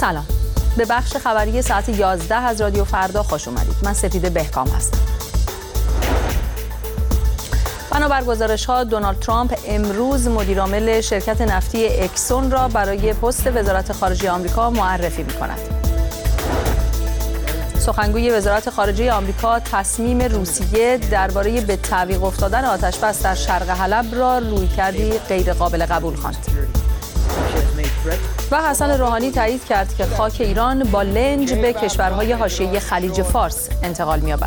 سلام. به بخش خبری ساعت 11 از رادیو فردا خوش اومدید. من سپیده بهکام هستم. بنابر گزارش‌ها دونالد ترامپ امروز مدیرعامل شرکت نفتی اکسون را برای پست وزارت خارجه آمریکا معرفی می‌کند. سخنگوی وزارت خارجه آمریکا تصمیم روسیه درباره به تعویق افتادن آتش‌بس در شرق حلب را رویکردی غیرقابل قبول خواند. و حسن روحانی تایید کرد که خاک ایران با لنج به کشورهای حاشیه خلیج فارس انتقال می‌یابد.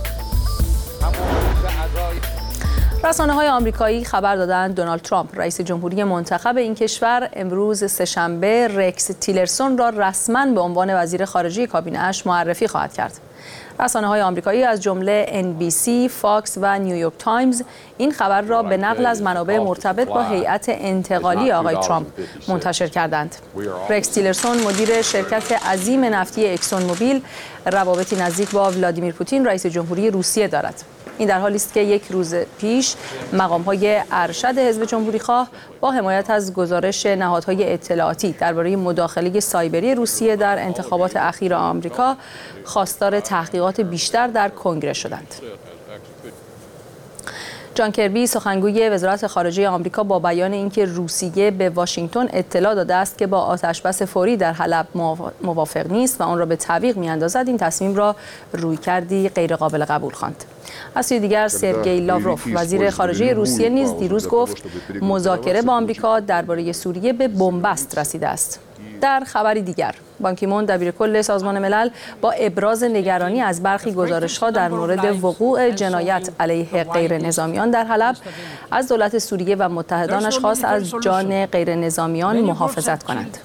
رسانه‌های آمریکایی خبر دادند دونالد ترامپ رئیس جمهوری منتخب این کشور امروز سه‌شنبه رکس تیلرسون را رسما به عنوان وزیر خارجه کابینه‌اش معرفی خواهد کرد. رسانه‌های آمریکایی از جمله NBC، فاکس و نیویورک تایمز این خبر را به نقل از منابع مرتبط با هیئت انتقالی آقای ترامپ منتشر کردند. رکس تیلرسون مدیر شرکت عظیم نفتی اکسون موبیل روابطی نزدیک با ولادیمیر پوتین رئیس جمهوری روسیه دارد. این در حالی است که یک روز پیش مقام‌های ارشد حزب جمهوری‌خواه با حمایت از گزارش نهادهای اطلاعاتی درباره مداخله سایبری روسیه در انتخابات اخیر آمریکا خواستار تحقیقات بیشتر در کنگره شدند. جان کربی سخنگوی وزارت خارجه آمریکا با بیان اینکه روسیه به واشنگتن اطلاع داده است که با آتش‌بس فوری در حلب موافق نیست و آن را به تعویق می‌اندازد، این تصمیم را رویکردی غیرقابل قبول خواند. از سوی دیگر سرگئی لاوروف وزیر خارجه روسیه نیز دیروز گفت مذاکره با آمریکا درباره سوریه به بنبست رسیده است. در خبری دیگر بان کی مون دبیرکل سازمان ملل با ابراز نگرانی از برخی گزارش‌ها در مورد وقوع جنایت علیه غیر نظامیان در حلب از دولت سوریه و متحدانش خواست از جان غیر نظامیان محافظت کنند.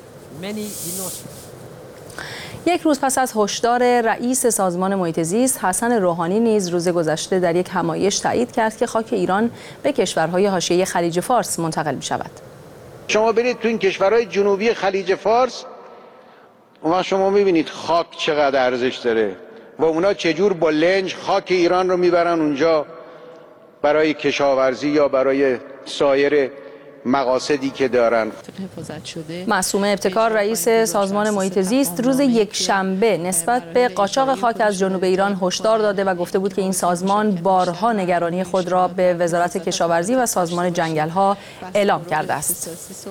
یک روز پس از هشدار رئیس سازمان محیط زیست حسن روحانی نیز روز گذشته در یک همایش تایید کرد که خاک ایران به کشورهای حاشیه خلیج فارس منتقل می شود. شما برید تو این کشورهای جنوبی خلیج فارس، اون وقت شما میبینید خاک چقدر ارزش داره و اونا چجور با لنج خاک ایران رو میبرن اونجا برای کشاورزی یا برای سایر مقاصدی که دارن. معصومه ابتکار رئیس سازمان محیط زیست روز یکشنبه نسبت به قاچاق خاک از جنوب ایران هشدار داده و گفته بود که این سازمان بارها نگرانی خود را به وزارت کشاورزی و سازمان جنگل‌ها اعلام کرده است.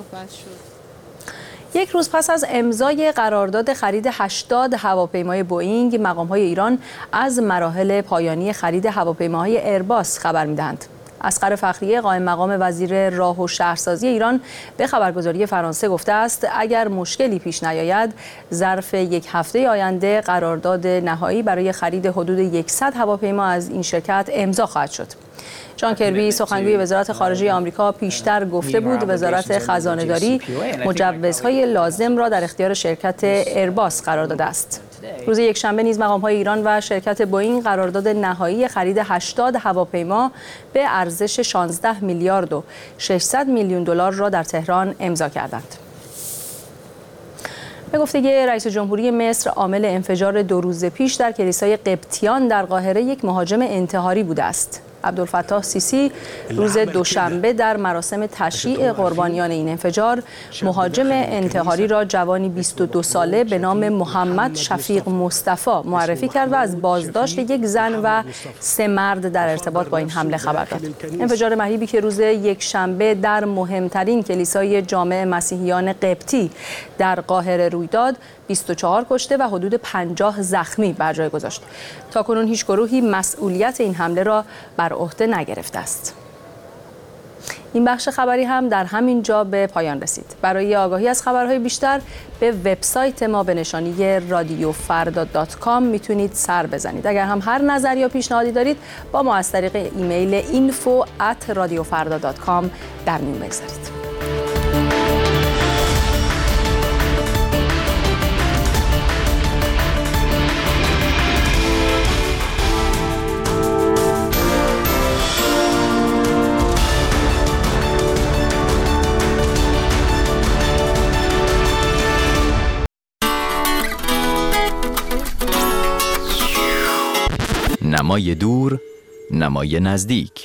یک روز پس از امضای قرارداد خرید 80 هواپیمای بوئینگ، مقام‌های ایران از مراحل پایانی خرید هواپیماهای ایرباس خبر می‌دهند. اصغر فخریه قائم مقام وزیر راه و شهرسازی ایران به خبرگزاری فرانسه گفته است اگر مشکلی پیش نیاید ظرف یک هفته آینده قرارداد نهایی برای خرید حدود 100 هواپیما از این شرکت امضا خواهد شد. جان کربی سخنگوی وزارت خارجه آمریکا پیشتر گفته بود وزارت خزانه‌داری مجوزهای لازم را در اختیار شرکت ایرباس قرار داده است. روز یکشنبه نیز مقام‌های ایران و شرکت بوئینگ قرارداد نهایی خرید 80 هواپیما به ارزش 16 میلیارد و 600 میلیون دلار را در تهران امضا کردند. به گفته رئیس جمهوری مصر عامل انفجار 2 روز پیش در کلیسای قبطیان در قاهره یک مهاجم انتحاری بوده است. عبدالفتاح سیسی روز دوشنبه در مراسم تشییع قربانیان این انفجار مهاجم انتحاری را جوانی 22 ساله به نام محمد شفیق مصطفی معرفی کرد و از بازداشت یک زن و 3 مرد در ارتباط با این حمله خبر داد. انفجار مهیبی که روز یکشنبه در مهمترین کلیسای جامع مسیحیان قبطی در قاهره روی داد 24 کشته و حدود 50 زخمی بر جای گذاشت. تاکنون هیچ گروهی مسئولیت این حمله را بر عهده نگرفته است. این بخش خبری هم در همین جا به پایان رسید. برای آگاهی از خبرهای بیشتر به وبسایت ما به نشانی radiofarda.com میتونید سر بزنید. اگر هم هر نظر یا پیشنهادی دارید با ما از طریق ایمیل info@radiofarda.com در میون بگذارید. نمای دور، نمای نزدیک.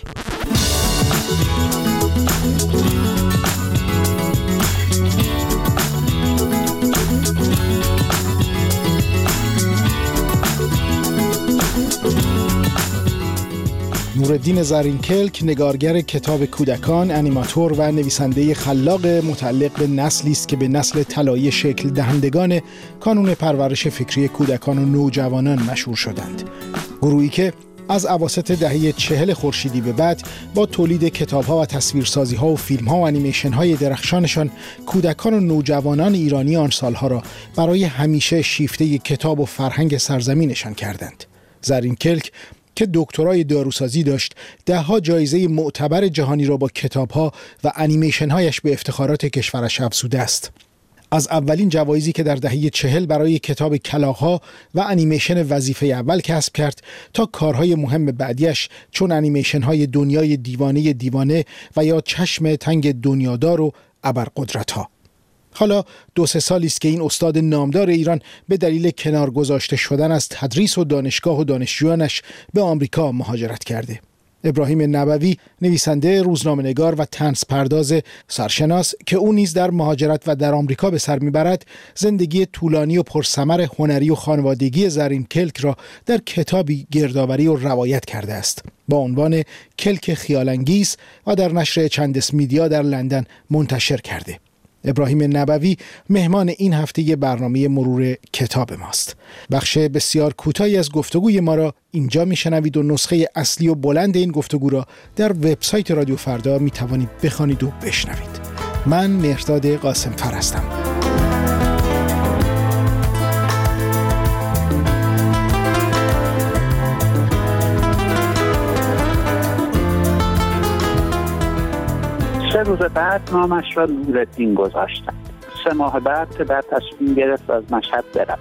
نورالدین زرینکلک نگارگر کتاب کودکان، انیماتور و نویسنده خلاق متعلق به نسلی است که به نسل طلایی شکل دهندگان کانون پرورش فکری کودکان و نوجوانان مشهور شدند. گروهی که از اواسط دهه 40 خورشیدی به بعد با تولید کتاب‌ها و تصویرسازی‌ها و فیلم‌ها و انیمیشن‌های درخشانشان کودکان و نوجوانان ایرانی آن سالها را برای همیشه شیفته کتاب و فرهنگ سرزمینشان کردند. زرینکلک که دکترای داروسازی داشت، ده‌ها جایزه معتبر جهانی را با کتاب‌ها و انیمیشن‌هایش به افتخارات کشورش افزوده است. از اولین جوایزی که در دهه 40 برای کتاب کلاغ‌ها و انیمیشن وظیفه اول کسب کرد تا کارهای مهم بعدیش چون انیمیشن‌های دنیای دیوانه و یا چشم تنگ دنیادار و ابرقدرت‌ها. حالا 2-3 سالی است که این استاد نامدار ایران به دلیل کنار گذاشته شدن از تدریس و دانشگاه و دانشجویانش به آمریکا مهاجرت کرده. ابراهیم نبوی، نویسنده، روزنامه‌نگار و طنز پرداز سرشناس که او نیز در مهاجرت و در آمریکا به سر میبرد، زندگی طولانی و پرثمر هنری و خانوادگی زرینکلک را در کتابی گردآوری و روایت کرده است با عنوان کلک خیال‌انگیز و در نشر چندس میدیا در لندن منتشر کرده. ابراهیم نبوی مهمان این هفته برنامه مرور کتاب ماست. بخش بسیار کوتاهی از گفتگوی ما را اینجا میشنوید و نسخه اصلی و بلند این گفتگو را در وبسایت رادیو فردا میتوانید بخوانید و بشنوید. من مهرداد قاسم‌فر هستم. سه روز بعد نامش را نورالدین گذاشتند. 3 ماه بعد پدر تصمیم گرفت از مشهد برود.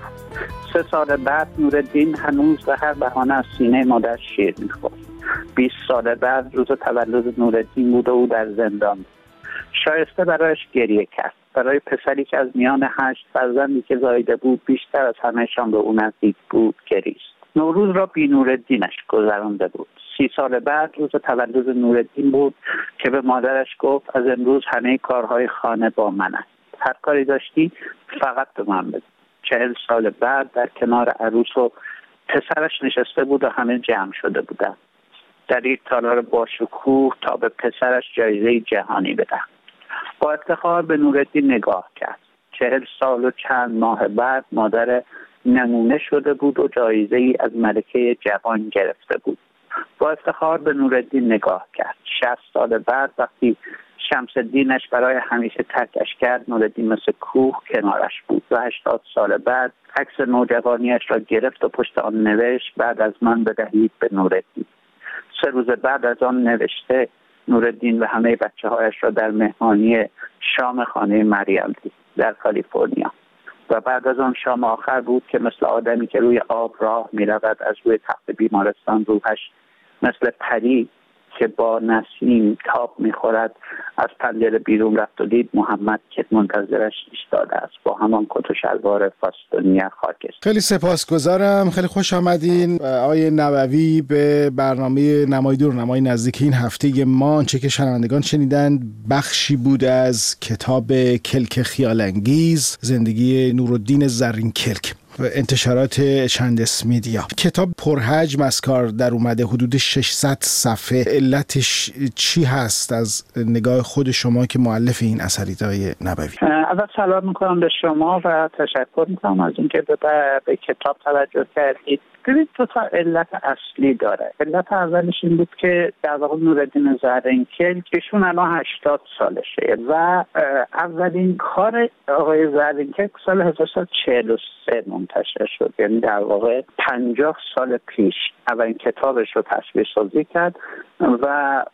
3 سال بعد نورالدین هنوز به هر بهانه از سینه مادر شیر می‌خورد. 20 سال بعد روز تولد نورالدین بود و او در زندان بود. شایسته برایش گریه کرد. برای پسری که از میان 8 فرزندی که زاییده بود بیشتر از همه‌شان به او نزدیک بود گریست. نوروز را بی نورالدینش گذرانده بود. 30 سال بعد روز تولد نورالدین بود که به مادرش گفت از امروز همه کارهای خانه با من است. هر کاری داشتی فقط به من بده. 40 سال بعد در کنار عروس و پسرش نشسته بود و همه جمع شده بودند. در یک تالار باشکوه تا به پسرش جایزه جهانی بدهد. با افتخار به نورالدین نگاه کرد. 40 سال و چند ماه بعد مادر نمونه شده بود و جایزه ای از ملکه جوان گرفته بود. با افتخار به نورالدین نگاه کرد. 60 سال بعد وقتی شمس الدینش برای همیشه ترکش کرد، نورالدین مثل کوه کنارش بود و 80 سال بعد عکس نوجوانیش را گرفت و پشت آن نوشت بعد از من بدهید به نورالدین. 3 روز بعد از آن نوشته نورالدین و همه بچه‌هایش را در مهمانی شام خانه مریم دید در کالیفرنیا. و بعد از آن شام آخر بود که مثل آدمی که روی آب راه می‌رود از روی تخت بیمارستان روحش مثل پری که با نسیم تاب می‌خورد از پنجره بیرون رفت و دید محمد که منتظرش ایستاده است با همان کت و شلوار فاستونی خاکستری. خیلی سپاسگزارم. خیلی خوش آمدین آقای نبوی به برنامه نمای دور نمای نزدیک این هفته ما. آنچه که شنوندگان شنیدند بخشی بود از کتاب کلک خیال‌انگیز، زندگی نورالدین زرینکلک، انتشارات چندس میدیا. کتاب پرحجم از کار در اومده، حدود 600 صفحه. علتش چی هست از نگاه خود شما که مؤلف این اثرید آقای نبوی؟ اول سلام میکنم به شما و تشکر میکنم از اینکه به کتاب توجه کردید. ببینید 2 تا علت اصلی داره. علت اولش این بود که در واقع نورالدین زرینکلک ایشون الان 80 سالشه و اولین کار آقای زرینکلک سال 1343 منتشر شد، یعنی در واقع 50 سال پیش اولین کتابش رو تصویرسازی کرد و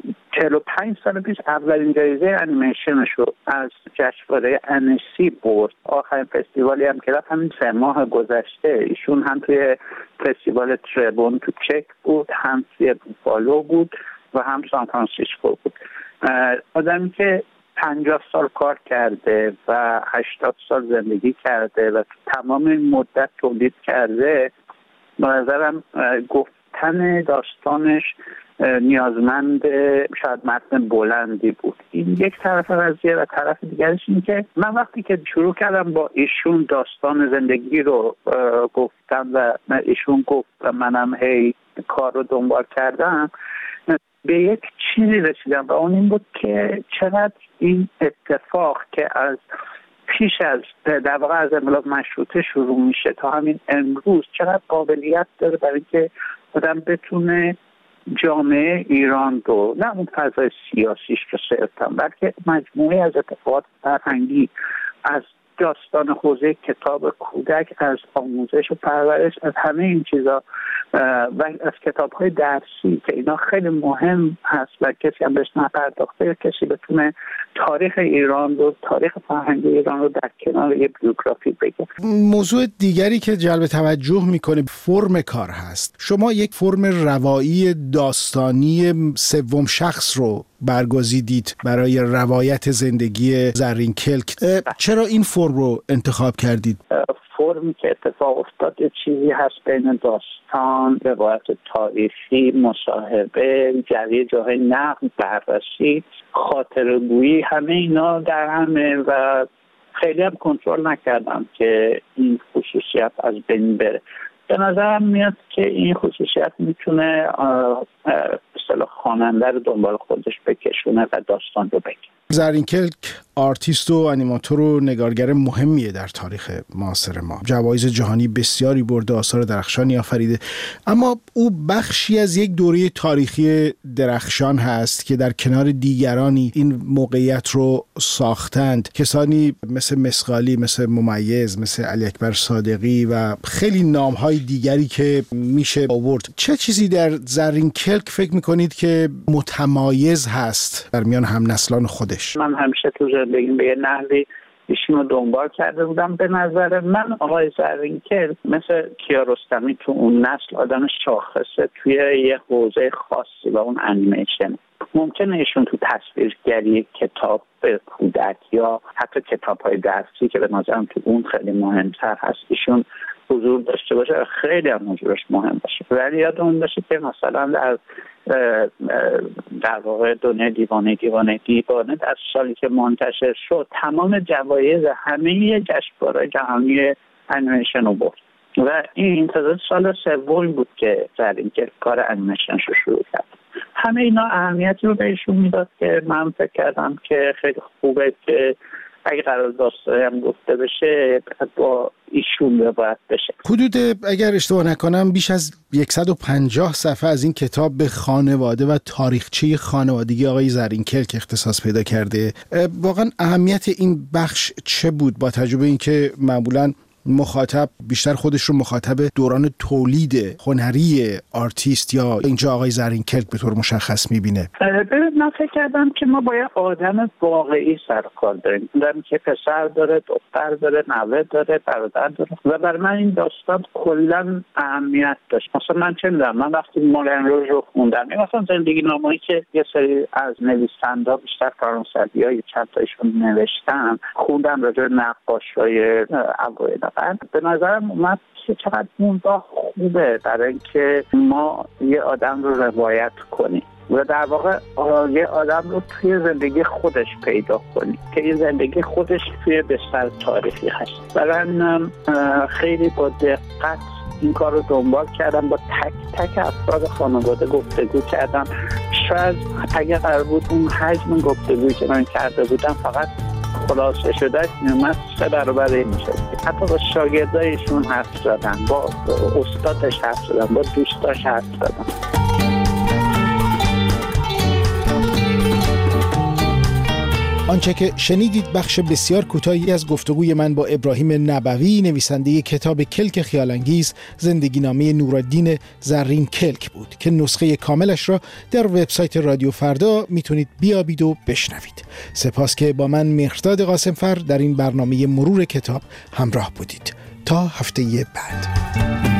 45 سال پیش اولین جایزه انیمیشنش رو از جشنواره انسی برد. آخرین فستیوالی هم که رفت همین 3 ماه گذشته. ایشون هم توی فستیوال تریبون تو چک بود، هم توی بوفالو بود و هم سان فرانسیسکو بود. آدمی که 50 سال کار کرده و 80 سال زندگی کرده و تمام این مدت تولید کرده، به نظرم گفتن داستانش نیازمند شاید متن بلندی بود. این یک طرف قضیه و طرف دیگرش این که من وقتی که شروع کردم با ایشون داستان زندگی رو گفتم و ایشون گفت و منم هی کار رو دنبال کردم، به یک چیزی رسیدم و اون این بود که چقدر این اتفاق که از پیش از در واقع از انقلاب مشروطه شروع میشه تا همین امروز چقدر قابلیت داره برای اینکه آدم بتونه جامعه ایران رو، نه اون فضای سیاسیش رو صرفاً، بلکه مجموعه از اتفاقات فرهنگی، از داستان حوزه کتاب کودک، از آموزش و پرورش، از همه این چیزا و از کتاب‌های درسی که اینا خیلی مهم هست و کسی هم بهش نپرداخته یا کسی بتونه تاریخ ایران رو، تاریخ فرهنگی ایران رو در کنار یه بیوگرافی بگه. موضوع دیگری که جلب توجه میکنه فرم کار هست. شما یک فرم روایی داستانی سوم شخص رو برگزیدید برای روایت زندگی زرین کلک. چرا این فرم رو انتخاب کردید؟ فرمی که اتفاق افتاد چیزی هست بین داستان، روایت تاریخی، مصاحبه، جریه جاهای نقد، بررسی، خاطره‌گویی، همه اینا در همه و خیلی هم کنترل نکردم که این خصوصیت از بین بره. به نظرم میاد که این خصوصیت میتونه به اصطلاح خواننده رو دنبال خودش بکشونه و داستان رو بگه. زرین کلک آرتیست و انیماتور و نگارگر مهمیه در تاریخ معاصر ما. جوایز جهانی بسیاری برده، آثار درخشانی آفریده، اما او بخشی از یک دوره تاریخی درخشان هست که در کنار دیگرانی این موقعیت رو ساختند. کسانی مثل مسقالی، مثل ممیز، مثل علی اکبر صادقی و خیلی نامهای دیگری که میشه آورد. چه چیزی در زرین کلک فکر میکنید که متمایز هست در میان همنسلان خودش؟ من همیشه تو زندگیم به یه نحوی ایشون رو دنبال کرده بودم. به نظر من آقای زرین کلک مثل کیارستمی تو اون نسل آدم شاخصه توی یه حوزه خاصی و اون انیمیشن. ممکنه ایشون تو تصویرگری کتاب کودک یا حتی کتاب‌های درسی که به نظرم تو اون خیلی مهمتر هست ایشون حضور داشته باشه، خیلی هم حضورش مهم باشه. ولی یادمون باشه که مثلا در واقع دنیای دیوانه در سالی که منتشر شد تمام جوایز همه جشنواره‌های جهانی انیمیشن رو برد و این تازه سال سوم بود که زرین کلک کار انیمیشنش رو شروع کرد. همه اینا اهمیتی رو بهشون میداد که من فکر کردم که خیلی خوبه که اگه قرار داستانی هم گفته بشه با ایشون روایت بشه. حدود اگر اشتباه نکنم بیش از 150 صفحه از این کتاب به خانواده و تاریخچه خانوادگی آقای زرین کلک اختصاص پیدا کرده. واقعا اهمیت این بخش چه بود با تجربه اینکه معمولاً مخاطب بیشتر خودش رو مخاطب دوران تولید هنری آرتیست یا اینجا آقای زرین کلک به طور مشخص میبینه؟ من فکر کردم که ما باید آدم واقعی سر کار داریم. آدمی که پسر داره، دختر داره، نوه داره، برادر داره و برای من این داستان کلا اهمیت داشت. مثلا من چه میدونم، من وقتی مولن روژ رو خوندم، مثلا زندگی نامه‌ای که یه سری از نویسندا بیشتر فرانسوی‌ها چند تاشون نوشتن خوندم راجع به نقاشی‌های اوایل. به نظرم اومد که چقدر موضوع خوبه برای اینکه ما یه آدم رو روایت کنیم و در واقع یه آدم رو توی زندگی خودش پیدا کنیم که یه زندگی خودش توی بستر تاریخی هست. برای خیلی با دقت این کار رو دنبال کردم، با تک تک افراد خانواده گفتگو کردم. شاید اگه قرار بود اون حجم گفتگویی که من کرده بودم فقط خلاصه شده میومد 3 برابر میشه. حتی با شاگردایشون حرف زدن، با استادش حرف زدن، با دوستاش حرف زدن. آنچه که شنیدید بخش بسیار کوتاهی از گفتگوی من با ابراهیم نبوی، نویسنده کتاب کلک خیال‌انگیز، زندگی نامه نورالدین زرین کلک بود که نسخه کاملش را در وبسایت رادیو فردا میتونید بیابید و بشنوید. سپاس که با من مهرداد قاسمفر در این برنامه مرور کتاب همراه بودید. تا هفته بعد.